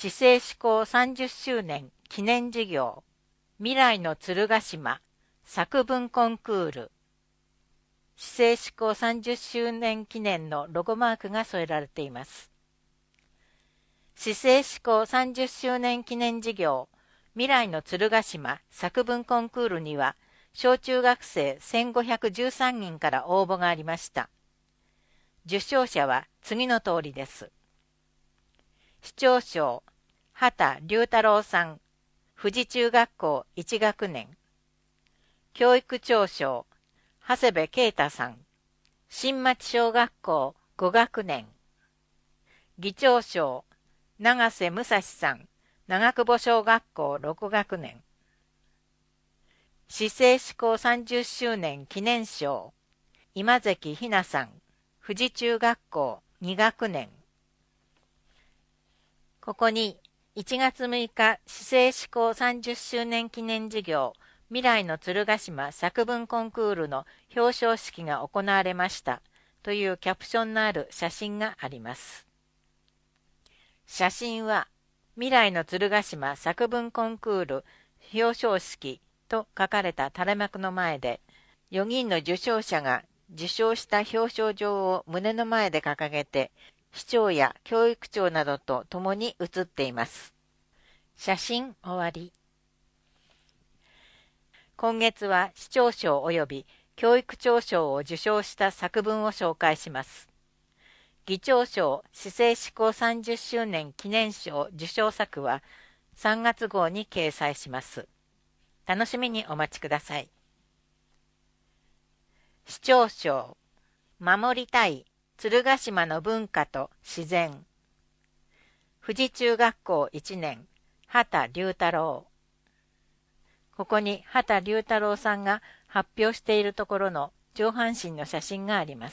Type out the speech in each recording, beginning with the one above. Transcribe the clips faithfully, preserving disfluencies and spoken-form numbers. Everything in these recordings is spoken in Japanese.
市政施行さんじゅっしゅうねん記念事業未来の鶴ヶ島作文コンクール。市政施行さんじゅっしゅうねん記念のロゴマークが添えられています。市政施行さんじゅっしゅうねん記念事業未来の鶴ヶ島作文コンクールには小中学生せんごひゃくじゅうさんにんから応募がありました。受賞者は次の通りです。市長賞、畑龍太郎さん、富士中学校いち学年。教育長賞、長谷部啓太さん、新町小学校ご学年。議長賞、長瀬武蔵さん、長久保小学校ろく学年。市政施行さんじゅっしゅうねん記念賞、今関ひなさん、富士中学校に学年。ここにいちがつむいか市政施行さんじゅっしゅうねん記念事業未来の鶴ヶ島作文コンクールの表彰式が行われましたというキャプションのある写真があります。写真は未来の鶴ヶ島作文コンクール表彰式と書かれた垂れ幕の前で、よにんの受賞者が受賞した表彰状を胸の前で掲げて、市長や教育長などと共に写っています。写真終わり。今月は市長賞及び教育長賞を受賞した作文を紹介します。議長賞市政施行さんじゅっしゅうねん記念賞受賞作はさんがつ号に掲載します。楽しみにお待ちください。市長賞、守りたい鶴ヶ島の文化と自然。富士中学校いちねん、畑龍太郎。ここに畑龍太郎さんが発表しているところの上半身の写真があります。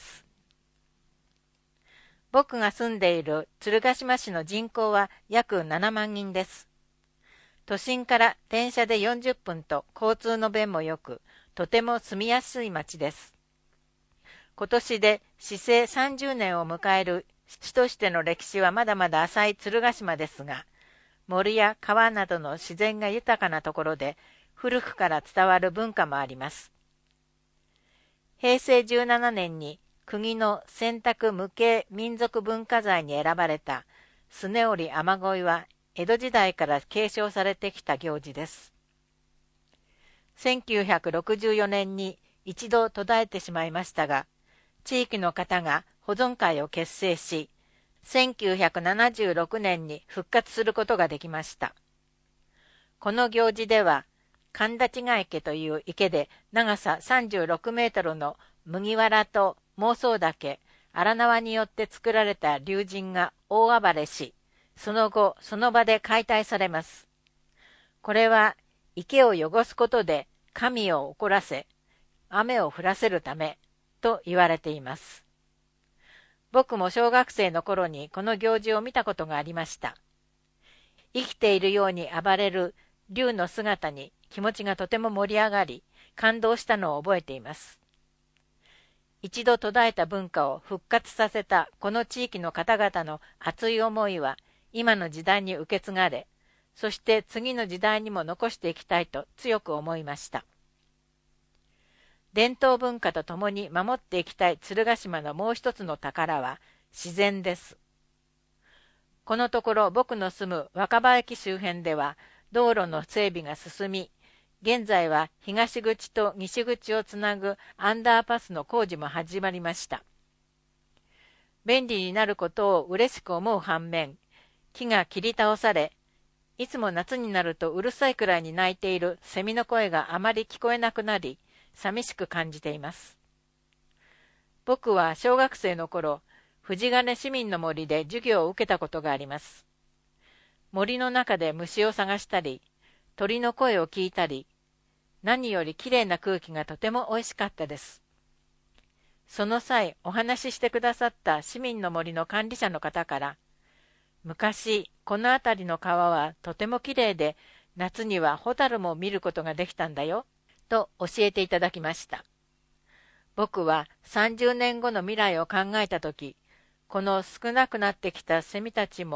僕が住んでいる鶴ヶ島市の人口は約ななまんにんです。都心から電車でよんじゅっぷんと交通の便も良く、とても住みやすい町です。今年で市政さんじゅうねんを迎える市としての歴史はまだまだ浅い鶴ヶ島ですが、森や川などの自然が豊かなところで古くから伝わる文化もあります。へいせいじゅうななねんに国の選択無形民族文化財に選ばれたスネオリ雨乞いは江戸時代から継承されてきた行事です。せんきゅうひゃくろくじゅうよねんに一度途絶えてしまいましたが、地域の方が保存会を結成し、せんきゅうひゃくななじゅうろくねんに復活することができました。この行事では、神立ヶ池という池で長ささんじゅうろくメートルの麦わらと妄想岳、荒縄によって作られた龍神が大暴れし、その後その場で解体されます。これは池を汚すことで神を怒らせ、雨を降らせるためと言われています。僕も小学生の頃にこの行事を見たことがありました。生きているように暴れる龍の姿に気持ちがとても盛り上がり、感動したのを覚えています。一度途絶えた文化を復活させたこの地域の方々の熱い思いは今の時代に受け継がれ、そして次の時代にも残していきたいと強く思いました。伝統文化とともに守っていきたい鶴ヶ島のもう一つの宝は自然です。このところ僕の住む若葉駅周辺では道路の整備が進み、現在は東口と西口をつなぐアンダーパスの工事も始まりました。便利になることを嬉しく思う反面、木が切り倒され、いつも夏になるとうるさいくらいに鳴いているセミの声があまり聞こえなくなり、寂しく感じています。僕は小学生の頃、藤金市民の森で授業を受けたことがあります。森の中で虫を探したり、鳥の声を聞いたり、何よりきれいな空気がとてもおいしかったです。その際、お話ししてくださった市民の森の管理者の方から、昔、この辺りの川はとてもきれいで、夏にはホタルも見ることができたんだよ、と教えていただきました。僕はさんじゅうねんごの未来を考えたとき、この少なくなってきたセミたちも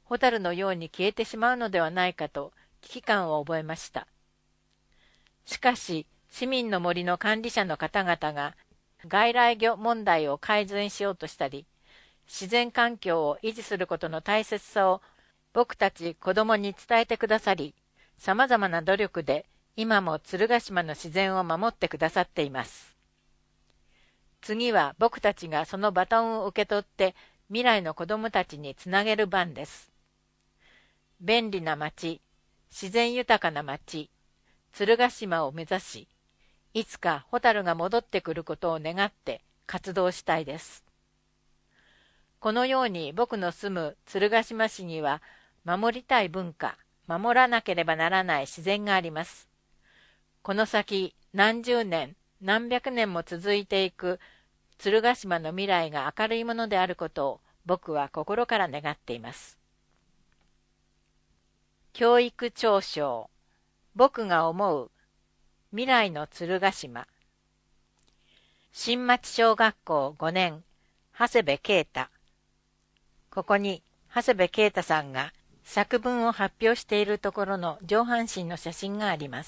ホタルのように消えてしまうのではないかと危機感を覚えました。しかし、市民の森の管理者の方々が外来魚問題を改善しようとしたり、自然環境を維持することの大切さを僕たち子供に伝えてくださり、様々な努力で今も鶴ヶ島の自然を守ってくださっています。次は僕たちがそのバトンを受け取って未来の子供たちにつなげる番です。便利な町、自然豊かな町、鶴ヶ島を目指し、いつかホタルが戻ってくることを願って活動したいです。このように僕の住む鶴ヶ島市には守りたい文化、守らなければならない自然があります。この先何十年、何百年も続いていく鶴ヶ島の未来が明るいものであることを僕は心から願っています。教育長章、僕が思う未来の鶴ヶ島。新町小学校ごねん、長谷部啓太。ここに長谷部啓太さんが作文を発表しているところの上半身の写真があります。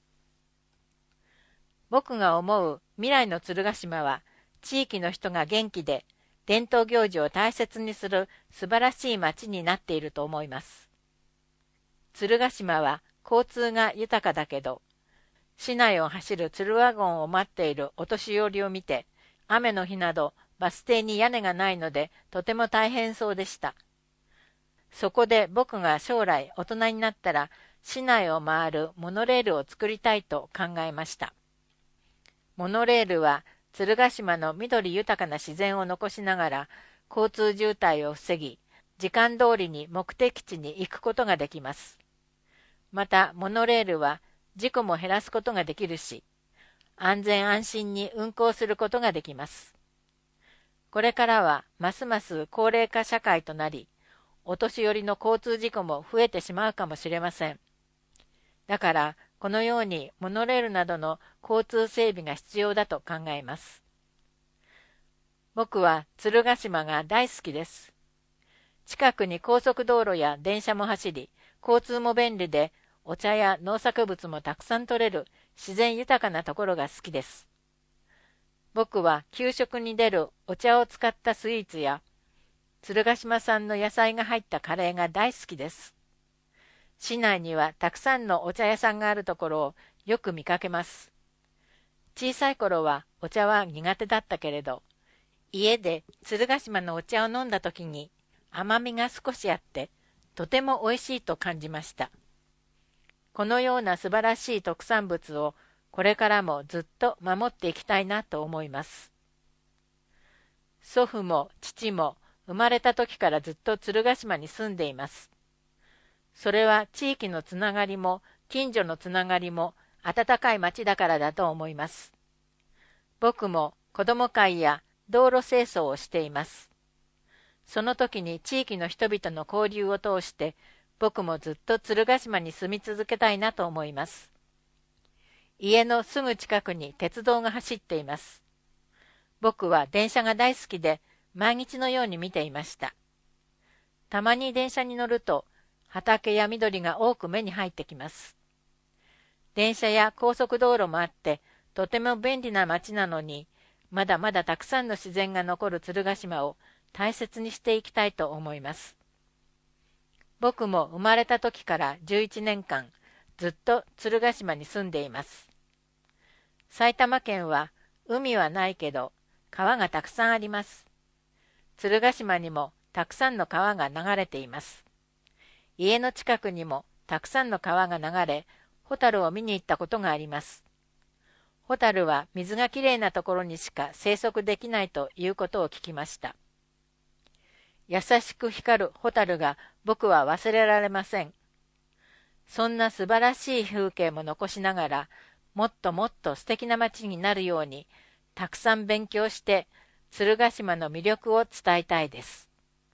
僕が思う未来の鶴ヶ島は、地域の人が元気で伝統行事を大切にする素晴らしい町になっていると思います。鶴ヶ島は交通が豊かだけど、市内を走る鶴ワゴンを待っているお年寄りを見て、雨の日などバス停に屋根がないのでとても大変そうでした。そこで僕が将来大人になったら市内を回るモノレールを作りたいと考えました。モノレールは鶴ヶ島の緑豊かな自然を残しながら交通渋滞を防ぎ、時間通りに目的地に行くことができます。またモノレールは事故も減らすことができるし、安全安心に運行することができます。これからはますます高齢化社会となり、お年寄りの交通事故も増えてしまうかもしれません。だから、このようにモノレールなどの交通整備が必要だと考えます。僕は鶴ヶ島が大好きです。近くに高速道路や電車も走り、交通も便利で、お茶や農作物もたくさん取れる自然豊かなところが好きです。僕は給食に出るお茶を使ったスイーツや、鶴ヶ島産の野菜が入ったカレーが大好きです。市内にはたくさんのお茶屋さんがあるところをよく見かけます。小さい頃はお茶は苦手だったけれど、家で鶴ヶ島のお茶を飲んだ時に甘みが少しあって、とても美味しいと感じました。このような素晴らしい特産物をこれからもずっと守っていきたいなと思います。祖父も父も生まれた時からずっと鶴ヶ島に住んでいます。それは地域のつながりも近所のつながりも温かい町だからだと思います。僕も子ども会や道路清掃をしています。その時に地域の人々の交流を通して僕もずっと鶴ヶ島に住み続けたいなと思います。家のすぐ近くに鉄道が走っています。僕は電車が大好きで毎日のように見ていました。たまに電車に乗ると畑や緑が多く目に入ってきます。電車や高速道路もあってとても便利な街なのに、まだまだたくさんの自然が残る鶴ヶ島を大切にしていきたいと思います。僕も生まれた時からじゅういちねんかんずっと鶴ヶ島に住んでいます。埼玉県は海はないけど川がたくさんあります。鶴ヶ島にもたくさんの川が流れています。家の近くにもたくさんの川が流れ、ホタルを見に行ったことがあります。ホタルは水がきれいなところにしか生息できないということを聞きました。優しく光るホタルが僕は忘れられません。そんな素晴らしい風景も残しながら、もっともっと素敵な街になるように、たくさん勉強して、鶴ヶ島の魅力を伝えたいです。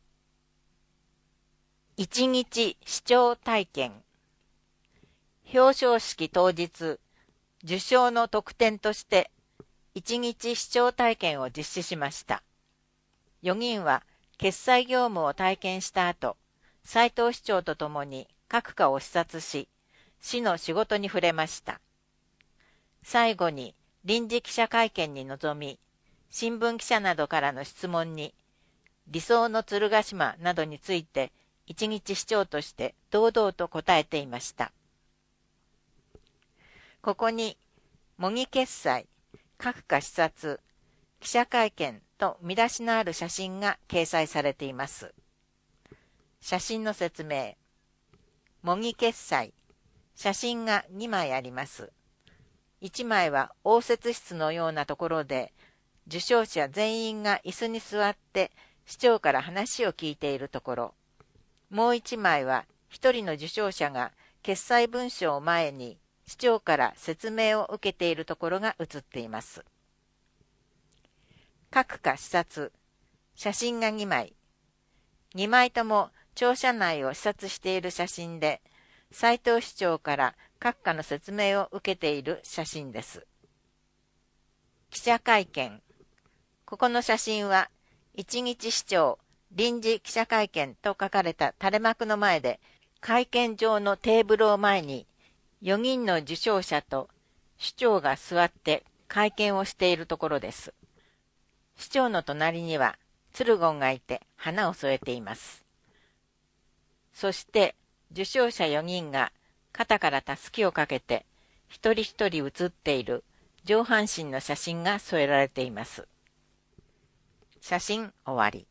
一日視聴体験。表彰式当日、受賞の特典として、一日視聴体験を実施しました。よにんは決済業務を体験した後、 斉藤市長と共に各課を視察し、市の仕事に触れました。最後に臨時記者会見に臨み、新聞記者などからの質問に、理想の鶴ヶ島などについて一日市長として堂々と答えていました。ここに模擬決裁、各課視察、記者会見と見出しのある写真が掲載されています。写真の説明。模擬決裁。写真がにまいあります。いちまいは応接室のようなところで、受賞者全員が椅子に座って市長から話を聞いているところ。もういちまいは一人の受賞者が決裁文書を前に市長から説明を受けているところが写っています。各課視察。写真がにまい。にまいとも庁舎内を視察している写真で、斉藤市長から各課の説明を受けている写真です。記者会見。ここの写真は、一日市長臨時記者会見と書かれた垂れ幕の前で、会見場のテーブルを前に、よにんの受賞者と市長が座って会見をしているところです。市長の隣には、鶴言がいて花を添えています。そして、受賞者よにんが肩からたすきをかけて、一人一人写っている上半身の写真が添えられています。写真終わり。